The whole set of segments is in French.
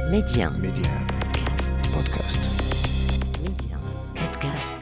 Média. Média. Podcast. Média. Podcast.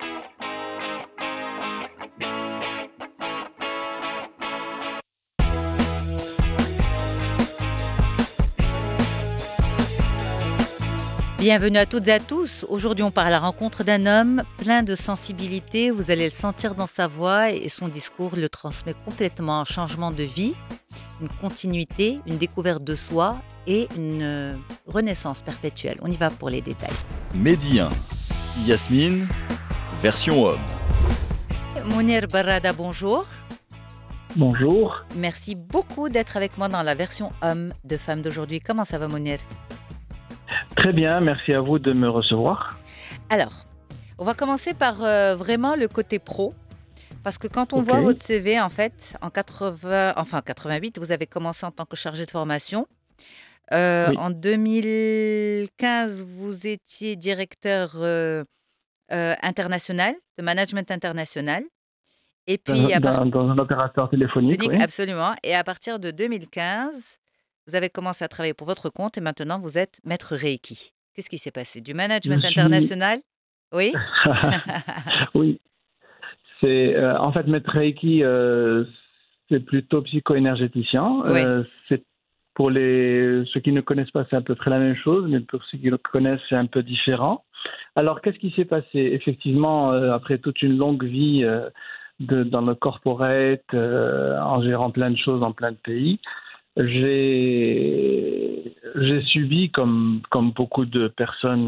Bienvenue à toutes et à tous. Aujourd'hui, on part à la rencontre d'un homme plein de sensibilité. Vous allez le sentir dans sa voix et son discours le transmet complètement un changement de vie, une continuité, une découverte de soi et une renaissance perpétuelle. On y va pour les détails. Médien, Yasmine, version homme. Mounir Barrada, bonjour. Bonjour. Merci beaucoup d'être avec moi dans la version homme de Femmes d'aujourd'hui. Comment ça va, Mounir ? Très bien, merci à vous de me recevoir. Alors, on va commencer par vraiment le côté pro. Parce que quand on Ok. voit votre CV, en fait, en 88, vous avez commencé en tant que chargé de formation. Oui. En 2015, vous étiez directeur international, de management international. Et puis, Dans un opérateur téléphonique, oui. absolument. Et à partir de 2015, vous avez commencé à travailler pour votre compte et maintenant, vous êtes maître Reiki. Qu'est-ce qui s'est passé? Du management Je suis- international? Oui? Oui, c'est en fait maître Reiki, c'est plutôt psycho-énergéticien. Oui. C'est pour ceux qui ne connaissent pas, c'est à peu près la même chose, mais pour ceux qui le connaissent, c'est un peu différent. Alors, qu'est-ce qui s'est passé? Effectivement, après toute une longue vie dans le corporate, en gérant plein de choses dans plein de pays, j'ai subi, comme beaucoup de personnes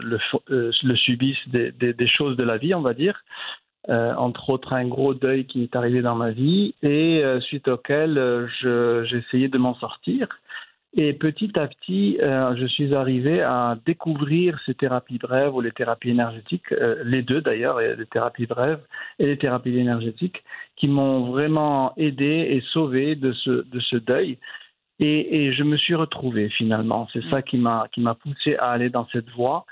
le subissent, des choses de la vie, on va dire. Entre autres, un gros deuil qui est arrivé dans ma vie et suite auquel j'ai essayé de m'en sortir. Et petit à petit, je suis arrivé à découvrir ces thérapies brèves ou les thérapies énergétiques, les deux d'ailleurs, les thérapies brèves et les thérapies énergétiques, qui m'ont vraiment aidé et sauvé de ce deuil. Et je me suis retrouvé finalement. C'est ça qui m'a poussé à aller dans cette voie.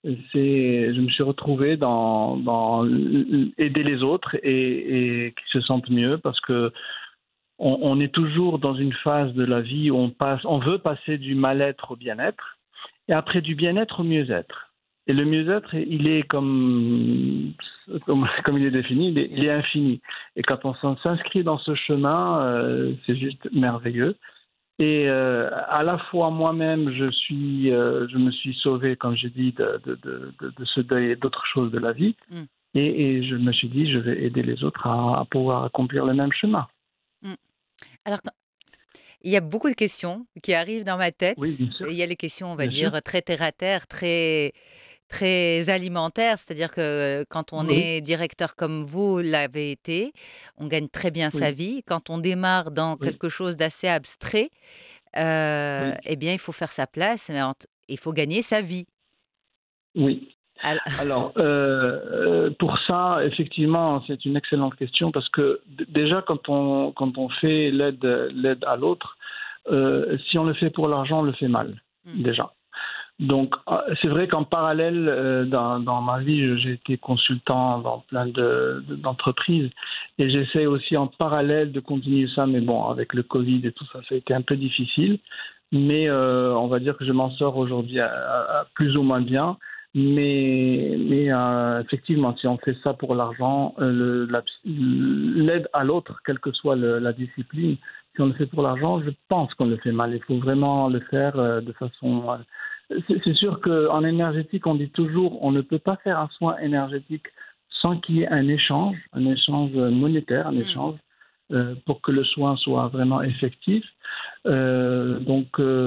Je me suis retrouvé dans aider les autres et qu'ils se sentent mieux, parce que on est toujours dans une phase de la vie où on veut passer du mal-être au bien-être, et après du bien-être au mieux-être. Et le mieux-être, il est comme il est défini, il est infini. Et quand on s'inscrit dans ce chemin, c'est juste merveilleux. Et à la fois moi-même, je me suis sauvé, comme j'ai dit, de ce deuil et d'autres choses de la vie. Mm. Et je me suis dit, je vais aider les autres à pouvoir accomplir le même chemin. Mm. Alors, il y a beaucoup de questions qui arrivent dans ma tête. Oui, bien sûr. Il y a les questions, on va Bien sûr. dire, très terre-à-terre, très, très alimentaires. C'est-à-dire que quand on Oui. est directeur comme vous l'avez été, on gagne très bien sa Oui. vie. Quand on démarre dans Oui. quelque chose d'assez abstrait, Oui. eh bien, il faut faire sa place, mais il faut gagner sa vie. Oui. Al- Alors, pour ça, effectivement, c'est une excellente question, parce que déjà, quand on fait l'aide à l'autre, si on le fait pour l'argent, on le fait mal, Mm. déjà. Donc, c'est vrai qu'en parallèle, dans ma vie, j'ai été consultant dans plein d'entreprises, et j'essaie aussi en parallèle de continuer ça, mais bon, avec le Covid et tout ça, ça a été un peu difficile. Mais on va dire que je m'en sors aujourd'hui à plus ou moins bien. Mais effectivement, si on fait ça pour l'argent, l'aide à l'autre, quelle que soit la discipline, si on le fait pour l'argent, je pense qu'on le fait mal. Il faut vraiment le faire de façon... c'est sûr qu'en énergétique, on dit toujours, on ne peut pas faire un soin énergétique sans qu'il y ait un échange monétaire, un échange, pour que le soin soit vraiment effectif. Donc,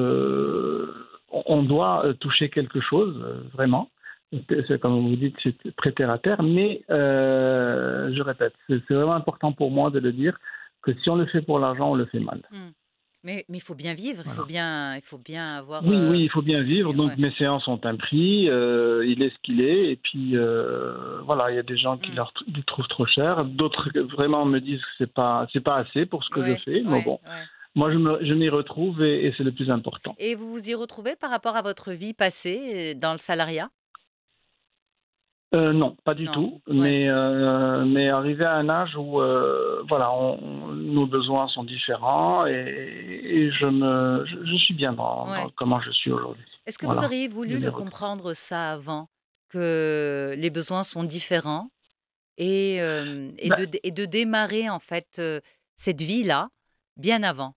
on doit toucher quelque chose, vraiment. C'est comme vous dites, c'est très terre à terre, mais je répète, c'est vraiment important pour moi de le dire, que si on le fait pour l'argent, on le fait mal. Mm. Mais il faut bien vivre, Voilà. il faut bien avoir... Oui, il faut bien vivre. Donc ouais. mes séances ont un prix, il est ce qu'il est, et puis voilà, il y a des gens qui les trouvent trop cher, d'autres vraiment me disent que c'est pas assez pour ce que je fais, mais bon, Ouais. moi je m'y retrouve, et c'est le plus important. Et vous vous y retrouvez par rapport à votre vie passée dans le salariat? Non, pas du Non. tout. Ouais. Mais arrivé à un âge où voilà, nos besoins sont différents, et je suis bien dans Ouais. comment je suis aujourd'hui. Est-ce que vous Voilà, auriez de voulu les le retrouver. comprendre ça avant, que les besoins sont différents Ben, et de démarrer en fait, cette vie-là bien avant?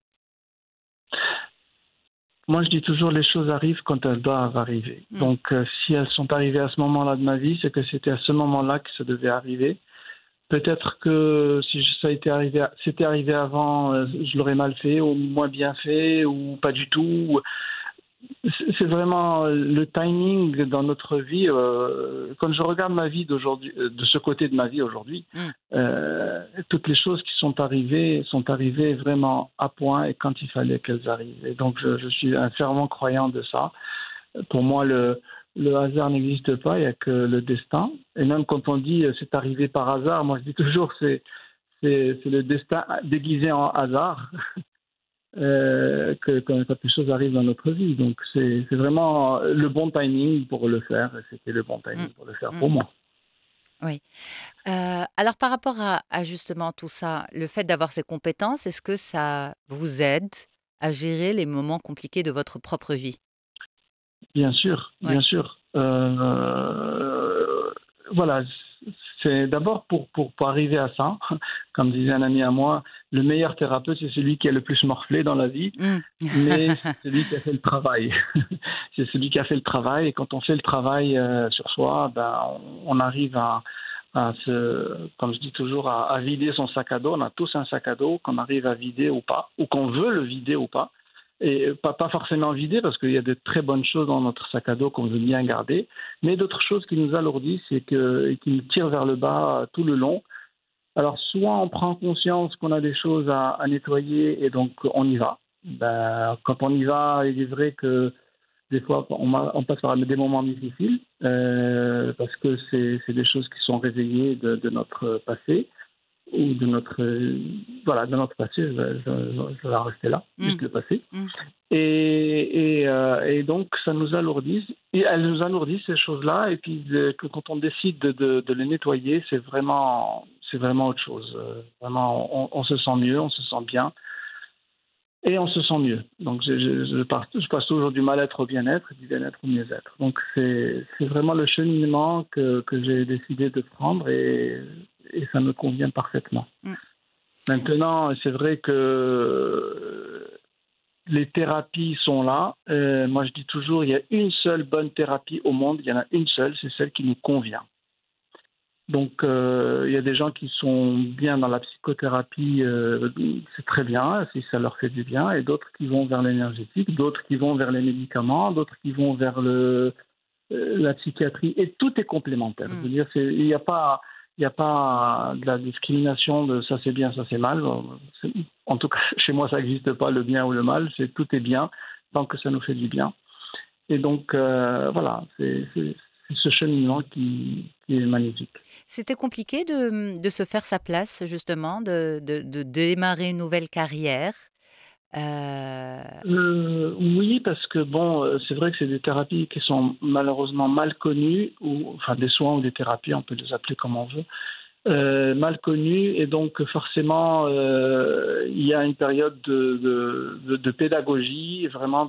moi, je dis toujours les choses arrivent quand elles doivent arriver. Mmh. Donc, si elles sont arrivées à ce moment-là de ma vie, c'est que c'était à ce moment-là que ça devait arriver. Peut-être que si ça a été arrivé, c'était arrivé avant, je l'aurais mal fait ou moins bien fait ou pas du tout. C'est vraiment le timing dans notre vie. Quand je regarde ma vie d'aujourd'hui, de ce côté de ma vie aujourd'hui, Mmh. toutes les choses qui sont arrivées vraiment à point et quand il fallait qu'elles arrivent. Et donc, je suis un fervent croyant de ça. Pour moi, le hasard n'existe pas, il n'y a que le destin. Et même quand on dit c'est arrivé par hasard, moi je dis toujours c'est le destin déguisé en hasard que quand les choses arrivent dans notre vie. Donc c'est vraiment le bon timing pour le faire. Et c'était le bon Mmh. timing pour le faire Mmh. pour moi. Oui. Alors par rapport à justement tout ça, le fait d'avoir ces compétences, est-ce que ça vous aide à gérer les moments compliqués de votre propre vie? Bien sûr, Ouais. bien sûr. Voilà, c'est d'abord pour arriver à ça, comme disait un ami à moi, le meilleur thérapeute, c'est celui qui a le plus morflé dans la vie, Mmh. mais c'est celui qui a fait le travail. C'est celui qui a fait le travail, et quand on fait le travail sur soi, ben, on arrive comme je dis toujours, à vider son sac à dos. On a tous un sac à dos qu'on arrive à vider ou pas, ou qu'on veut le vider ou pas. Et pas forcément vider, parce qu'il y a de très bonnes choses dans notre sac à dos qu'on veut bien garder, mais d'autres choses qui nous alourdissent et qui nous tirent vers le bas tout le long. Alors, soit on prend conscience qu'on a des choses à nettoyer et donc on y va. Ben, quand on y va, il est vrai que des fois, on passe par des moments difficiles parce que c'est des choses qui sont réveillées de notre passé ou de notre passé. Je vais en rester là, Mmh. juste le passé. Mmh. Et donc, ça nous alourdit. Et elles nous alourdissent ces choses-là. Et puis, que quand on décide de les nettoyer, c'est vraiment autre chose. Vraiment, on se sent mieux, on se sent bien. Et on se sent mieux. Donc, je passe toujours du mal-être au bien-être et du bien-être au mieux-être. Donc, c'est vraiment le cheminement que j'ai décidé de prendre et ça me convient parfaitement. Mmh. Maintenant, c'est vrai que les thérapies sont là. Moi, je dis toujours, il y a une seule bonne thérapie au monde. Il y en a une seule, c'est celle qui nous convient. Donc, il y a des gens qui sont bien dans la psychothérapie, c'est très bien, si ça leur fait du bien, et d'autres qui vont vers l'énergétique, d'autres qui vont vers les médicaments, d'autres qui vont vers la psychiatrie, et tout est complémentaire. Je Mmh. veux dire, il y a pas de la discrimination de ça c'est bien, ça c'est mal. En tout cas, chez moi, ça n'existe pas le bien ou le mal, c'est tout est bien tant que ça nous fait du bien. Et donc, voilà, c'est ce cheminement qui est magnifique. C'était compliqué de se faire sa place justement, de démarrer une nouvelle carrière? Heu, Oui, parce que bon, c'est vrai que c'est des thérapies qui sont malheureusement mal connues, ou enfin des soins ou des thérapies, on peut les appeler comme on veut, mal connues, et donc forcément, il y a une période de pédagogie, vraiment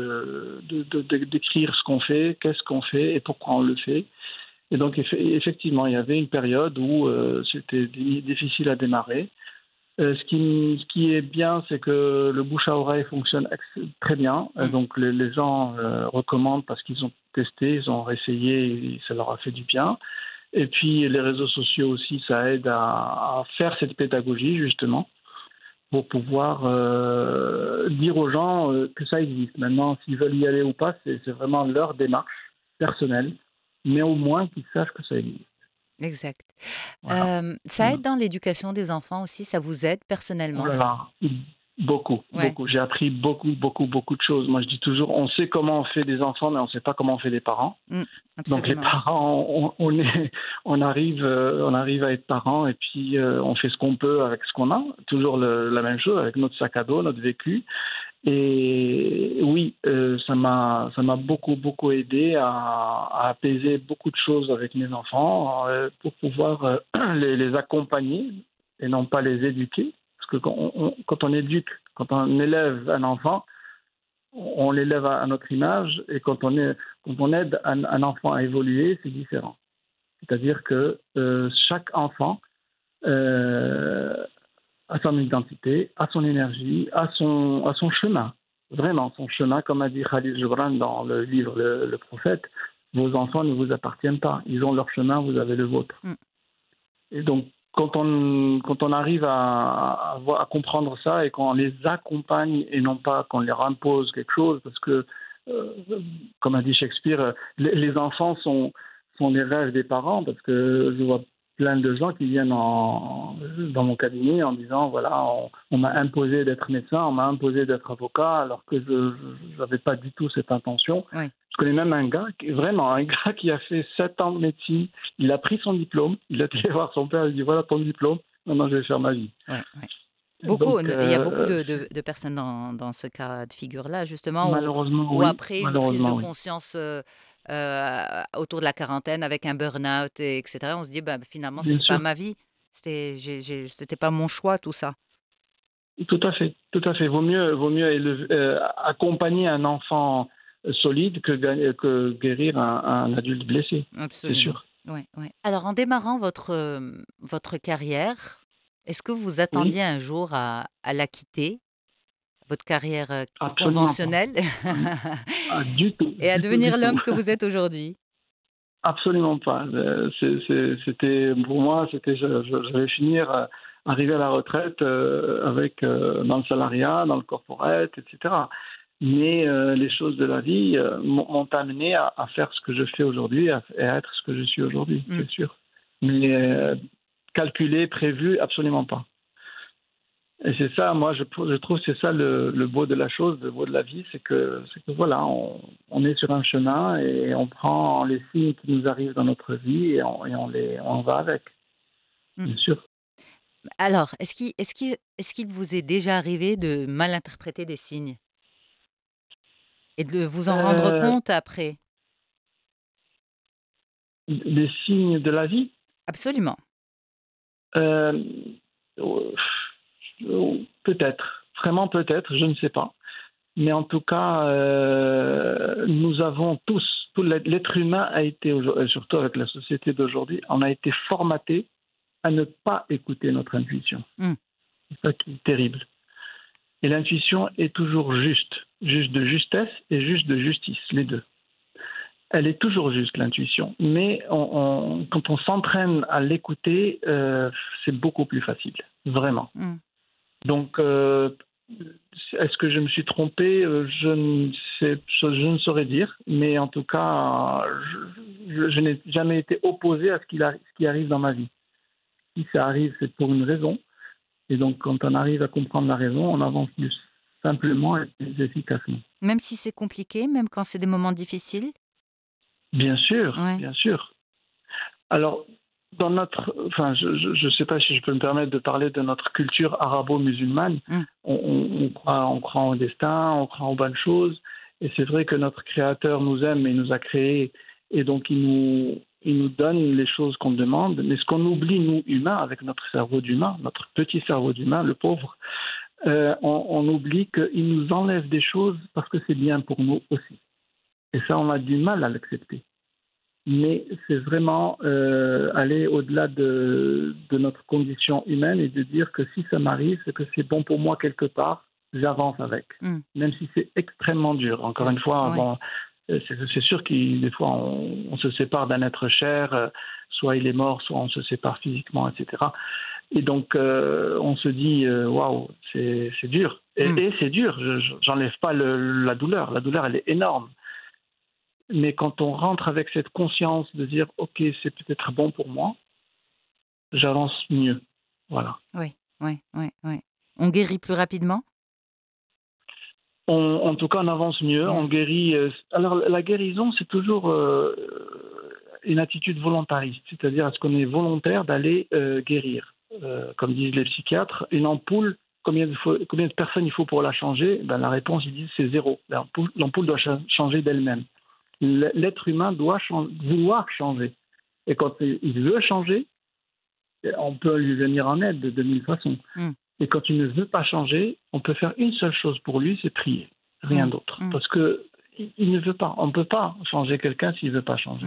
d'écrire ce qu'on fait, qu'est-ce qu'on fait et pourquoi on le fait. Et donc effectivement, il y avait une période où c'était difficile à démarrer. Ce qui est bien, c'est que le bouche à oreille fonctionne très bien. mmh, Donc les gens recommandent parce qu'ils ont testé, ils ont essayé et ça leur a fait du bien. Et puis les réseaux sociaux aussi, ça aide à faire cette pédagogie justement pour pouvoir dire aux gens que ça existe. Maintenant, s'ils veulent y aller ou pas, c'est vraiment leur démarche personnelle, mais au moins qu'ils sachent que ça existe. exact. Voilà. Ça aide dans l'éducation des enfants aussi? Ça vous aide Oh personnellement? là là, beaucoup, Ouais. beaucoup. J'ai appris beaucoup, beaucoup, beaucoup de choses. Moi, je dis toujours, on sait comment on fait des enfants, mais on ne sait pas comment on fait des parents. Mmh, Donc, les absolument. parents, on arrive à être parents et puis on fait ce qu'on peut avec ce qu'on a. Toujours la même chose avec notre sac à dos, notre vécu. Et oui, ça m'a beaucoup, beaucoup aidé à apaiser beaucoup de choses avec mes enfants pour pouvoir les accompagner et non pas les éduquer. Parce que quand on éduque, quand on élève un enfant, on l'élève à notre image, et quand on aide un enfant à évoluer, c'est différent. C'est-à-dire que chaque enfant a son identité, a son énergie, a son chemin. Vraiment, son chemin, comme a dit Khalil Gibran dans le livre Le Prophète, vos enfants ne vous appartiennent pas. Ils ont leur chemin, vous avez le vôtre. Et donc, quand on arrive à comprendre ça et qu'on les accompagne et non pas qu'on leur impose quelque chose, parce que, comme a dit Shakespeare, les enfants sont les rêves des parents, parce que je vois plein de gens qui viennent dans mon cabinet en disant, voilà, on m'a imposé d'être médecin, on m'a imposé d'être avocat, alors que je n'avais pas du tout cette intention. Oui. Je connais même un gars qui a fait 7 ans de médecine, il a pris son diplôme, il a été voir son père, il dit, voilà ton diplôme, maintenant je vais faire ma vie. Ouais, ouais. Beaucoup, Donc, il y a beaucoup de personnes dans ce cas de figure-là, justement, malheureusement, ou oui. après une prise de conscience autour de la quarantaine avec un burn-out, etc. On se dit, bah, finalement, Bien c'était pas sûr. ma vie, c'était pas mon choix, tout ça. Tout à fait, tout à fait. Vaut mieux accompagner un enfant solide que guérir un adulte blessé. Absolument. C'est sûr. Ouais, ouais. Alors, en démarrant votre carrière, est-ce que vous Oui, attendiez un jour à la quitter, votre carrière absolument pas. conventionnelle, Du tout, et à du tout, devenir du tout. l'homme que vous êtes aujourd'hui? Absolument pas. C'était pour moi, je vais finir, arriver à la retraite dans le salariat, dans le corporate, etc. Mais les choses de la vie m'ont amené à faire ce que je fais aujourd'hui et à être ce que je suis aujourd'hui, c'est sûr. Mais calculé, prévu, absolument pas. Et c'est ça, moi, je trouve que c'est ça le beau de la chose, le beau de la vie, c'est que voilà, on est sur un chemin et on prend les signes qui nous arrivent dans notre vie et on va avec, Mm. bien sûr. Alors, est-ce qu'il vous est déjà arrivé de mal interpréter des signes et de vous en rendre Euh, compte après? des signes de la vie, Absolument. euh, peut-être, vraiment peut-être, je ne sais pas. Mais en tout cas, nous avons tout l'être humain a été, surtout avec la société d'aujourd'hui, on a été formaté à ne pas écouter notre intuition. C'est ça qui est terrible. Et l'intuition est toujours juste de justesse et juste de justice, les deux. Elle est toujours juste, l'intuition. Mais quand on s'entraîne à l'écouter, c'est beaucoup plus facile, vraiment. Donc, est-ce que je me suis trompé? Je ne saurais dire, mais en tout cas, je n'ai jamais été opposé à ce qui arrive dans ma vie. Si ça arrive, c'est pour une raison. Et donc, quand on arrive à comprendre la raison, on avance plus simplement et plus efficacement. Même si c'est compliqué, même quand c'est des moments difficiles? Bien sûr, Ouais. bien sûr. Alors, je ne sais pas si je peux me permettre de parler de notre culture arabo-musulmane. On croit au destin, on croit aux bonnes choses. Et c'est vrai que notre Créateur nous aime et nous a créés. Et donc, il nous donne les choses qu'on demande. Mais ce qu'on oublie, nous, humains, avec notre cerveau d'humain, notre petit cerveau d'humain, le pauvre, on oublie qu'il nous enlève des choses parce que c'est bien pour nous aussi. Et ça, on a du mal à l'accepter. Mais c'est vraiment aller au-delà de notre condition humaine et de dire que si ça m'arrive, c'est que c'est bon pour moi quelque part, j'avance avec. Même si c'est extrêmement dur. Encore une fois, bon, c'est sûr que des fois, on se sépare d'un être cher, soit il est mort, soit on se sépare physiquement, etc. Et donc, on se dit, waouh, c'est dur. Et c'est dur, j'enlève pas la douleur. La douleur, elle est énorme. Mais quand on rentre avec cette conscience de dire « Ok, c'est peut-être bon pour moi », j'avance mieux. Voilà. Oui. On guérit plus rapidement? En tout cas, on avance mieux, on guérit. Alors, la guérison, c'est toujours une attitude volontariste, c'est-à-dire est-ce qu'on est volontaire d'aller guérir. Comme disent les psychiatres, une ampoule, combien de personnes il faut pour la changer? La réponse, ils disent, c'est 0. L'ampoule doit changer d'elle-même. L'être humain doit vouloir changer. Et quand il veut changer, on peut lui venir en aide de 1000 façons. Et quand il ne veut pas changer, on peut faire une seule chose pour lui, c'est prier. rien d'autre. Parce que il ne veut pas. On ne peut pas changer quelqu'un s'il ne veut pas changer.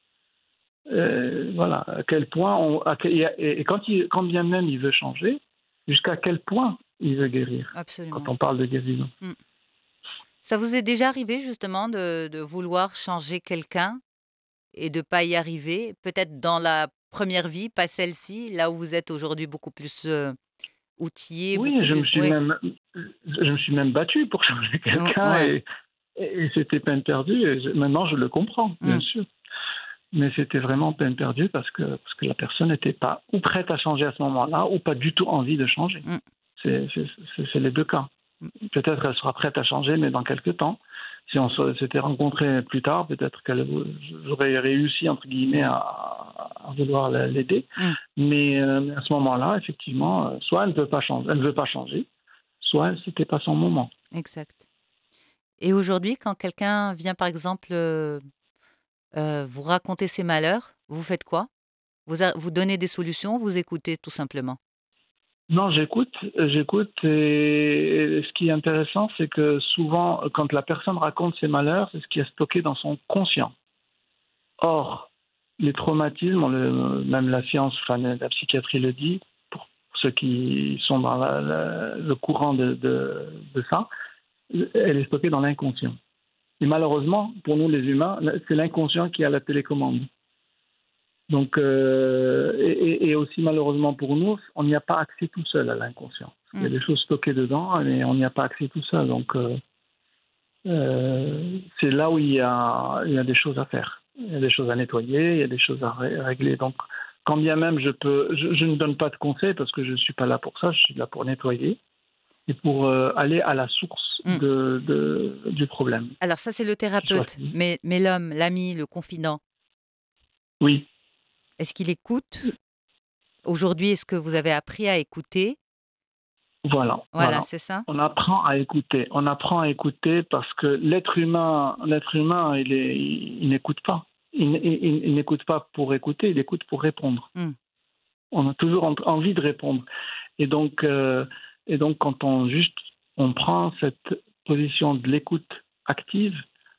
Voilà, à quel point et quand bien même il veut changer, jusqu'à quel point il veut guérir. Absolument. Quand on parle de guérison. Ça vous est déjà arrivé justement de vouloir changer quelqu'un et de pas y arriver? Peut-être dans la première vie, pas celle-ci, là où vous êtes aujourd'hui beaucoup plus outillé, Oui, beaucoup plus. Oui, je me suis même battu pour changer quelqu'un ouais. et c'était peine perdue. Maintenant, je le comprends, bien sûr. Mais c'était vraiment peine perdue parce que la personne n'était pas ou prête à changer à ce moment-là ou pas du tout envie de changer. C'est les deux cas. Peut-être qu'elle sera prête à changer, mais dans quelques temps. Si on s'était rencontrés plus tard, peut-être j'aurais réussi, entre guillemets, à vouloir l'aider. Mais à ce moment-là, effectivement, soit elle ne veut pas changer, soit ce n'était pas son moment. Exact. Et aujourd'hui, quand quelqu'un vient, par exemple, vous raconter ses malheurs, vous faites quoi? Vous donnez des solutions, vous écoutez tout simplement? Non, j'écoute, et ce qui est intéressant, c'est que souvent, quand la personne raconte ses malheurs, c'est ce qui est stocké dans son conscient. Or, les traumatismes, même la science, enfin, la psychiatrie le dit, pour ceux qui sont dans le courant de ça, elle est stockée dans l'inconscient. Et malheureusement, pour nous les humains, c'est l'inconscient qui a la télécommande. Donc, et aussi malheureusement pour nous, on n'y a pas accès tout seul à l'inconscient. Il y a des choses stockées dedans, mais on n'y a pas accès tout seul. Donc, c'est là où il y a des choses à faire. Il y a des choses à nettoyer, il y a des choses à régler. Donc, quand bien même je ne donne pas de conseils parce que je ne suis pas là pour ça, je suis là pour nettoyer et pour aller à la source du problème. Alors ça, c'est le thérapeute, mais l'homme, l'ami, le confident, Oui. est-ce qu'il écoute? Aujourd'hui, est-ce que vous avez appris à écouter? Voilà. C'est ça? On apprend à écouter. On apprend à écouter parce que l'être humain, il n'écoute pas. Il n'écoute pas pour écouter, il écoute pour répondre. On a toujours envie de répondre. Et donc quand on prend cette position de l'écoute active,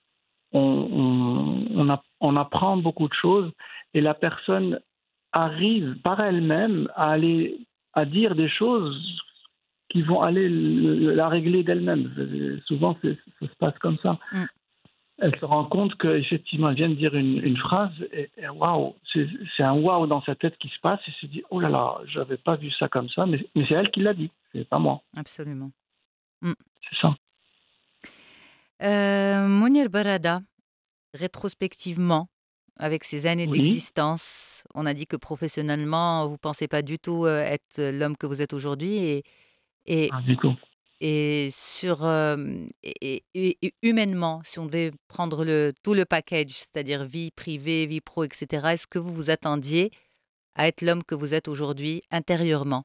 on apprend beaucoup de choses et la personne arrive par elle-même à dire des choses qui vont aller la régler d'elle-même. Souvent, ça se passe comme ça. Elle se rend compte qu'effectivement, elle vient de dire une phrase et waouh, c'est un waouh dans sa tête qui se passe et se dit oh là là, je n'avais pas vu ça comme ça, mais c'est elle qui l'a dit, c'est pas moi. Absolument. C'est ça. Mounir Barada, rétrospectivement, avec ces années d'existence, on a dit que professionnellement, vous ne pensez pas du tout être l'homme que vous êtes aujourd'hui Du tout. et humainement, si on devait prendre tout le package, c'est-à-dire vie privée, vie pro, etc., est-ce que vous vous attendiez à être l'homme que vous êtes aujourd'hui intérieurement?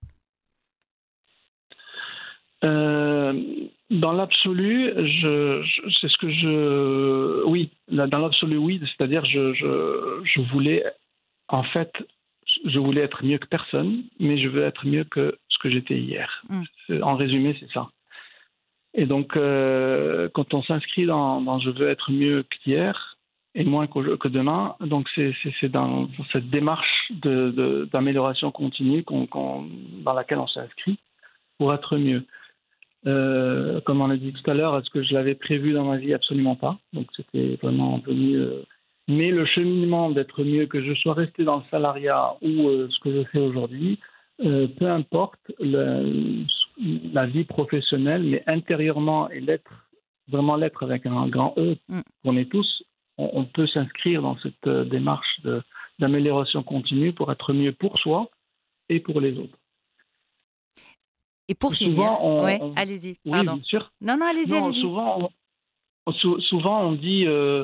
Dans l'absolu, c'est ce que oui, dans l'absolu, oui, c'est-à-dire je voulais, en fait, je voulais être mieux que personne, mais je veux être mieux que ce que j'étais hier. En résumé, c'est ça. Et donc, quand on s'inscrit dans je veux être mieux qu'hier et moins que demain, donc c'est dans cette démarche d'amélioration continue dans laquelle on s'inscrit pour être mieux. Comme on l'a dit tout à l'heure, est-ce que je l'avais prévu dans ma vie? Absolument pas. Donc c'était vraiment venu. Mais le cheminement d'être mieux, que je sois resté dans le salariat ou ce que je fais aujourd'hui, peu importe la vie professionnelle, mais intérieurement et vraiment l'être avec un grand E, qu'on est tous, on peut s'inscrire dans cette démarche d'amélioration continue pour être mieux pour soi et pour les autres. Et pour finir, allez-y, pardon. Oui, bien sûr. Non, allez-y. Souvent, on dit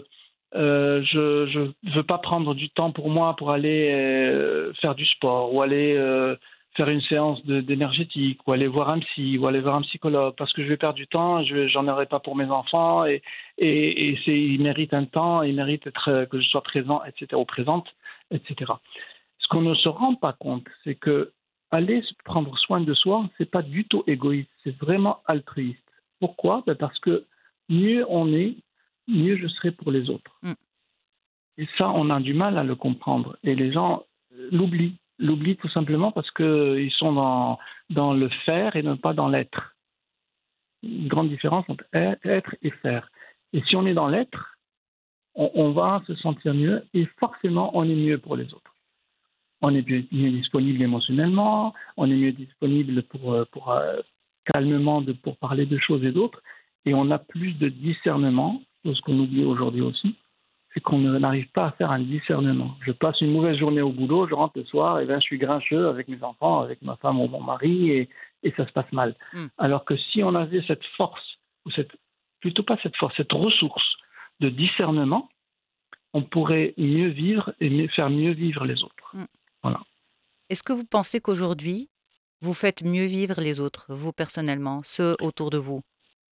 je ne veux pas prendre du temps pour moi pour aller faire du sport ou aller faire une séance d'énergétique ou aller voir un psy ou aller voir un psychologue parce que je vais perdre du temps, j'en aurai pas pour mes enfants et ils méritent un temps, ils méritent que je sois présent, etc., ou présente, etc. Ce qu'on ne se rend pas compte, c'est que aller prendre soin de soi, c'est pas du tout égoïste, c'est vraiment altruiste. Pourquoi? Parce que mieux on est, mieux je serai pour les autres. Mm. Et ça, on a du mal à le comprendre. Et les gens l'oublient tout simplement parce qu'ils sont dans le faire et non pas dans l'être. Une grande différence entre être et faire. Et si on est dans l'être, on va se sentir mieux et forcément, on est mieux pour les autres. On est mieux disponible émotionnellement, on est mieux disponible pour calmement pour parler de choses et d'autres, et on a plus de discernement, chose qu'on oublie aujourd'hui aussi, c'est qu'on n'arrive pas à faire un discernement. Je passe une mauvaise journée au boulot, je rentre le soir, et bien je suis grincheux avec mes enfants, avec ma femme ou mon mari, et ça se passe mal. Alors que si on avait cette force, ou plutôt pas cette force, cette ressource de discernement, on pourrait mieux vivre et faire mieux vivre les autres. Voilà. Est-ce que vous pensez qu'aujourd'hui, vous faites mieux vivre les autres, vous personnellement, ceux autour de vous?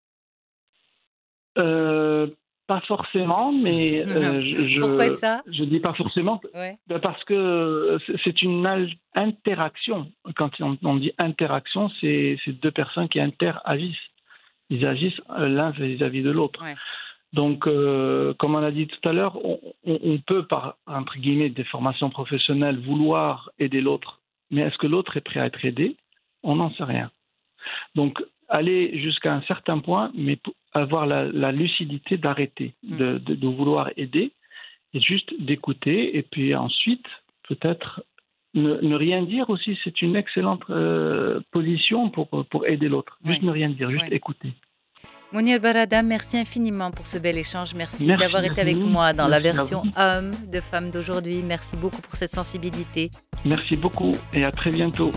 Pas forcément, mais Pourquoi ça? je dis pas forcément Ouais. parce que c'est une interaction. Quand on dit interaction, c'est deux personnes qui interagissent. Ils agissent l'un vis-à-vis de l'autre. Ouais. Donc, comme on a dit tout à l'heure, on peut, par, entre guillemets, des formations professionnelles, vouloir aider l'autre. Mais est-ce que l'autre est prêt à être aidé? On n'en sait rien. Donc, aller jusqu'à un certain point, mais avoir la lucidité d'arrêter, de vouloir aider, et juste d'écouter. Et puis ensuite, peut-être, ne rien dire aussi, c'est une excellente position pour aider l'autre. Juste ne rien dire, juste écouter. Mounir Barada, merci infiniment pour ce bel échange. Merci Merci, d'avoir été avec moi dans la Merci à version vous. homme de Femmes d'aujourd'hui. Merci beaucoup pour cette sensibilité. Merci beaucoup et à très bientôt.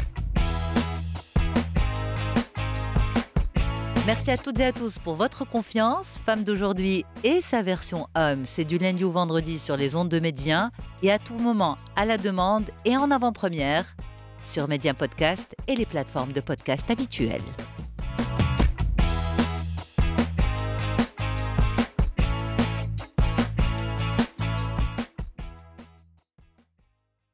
Merci à toutes et à tous pour votre confiance. Femmes d'aujourd'hui et sa version homme, c'est du lundi au vendredi sur les ondes de Média et à tout moment à la demande et en avant-première sur Média Podcast et les plateformes de podcast habituelles.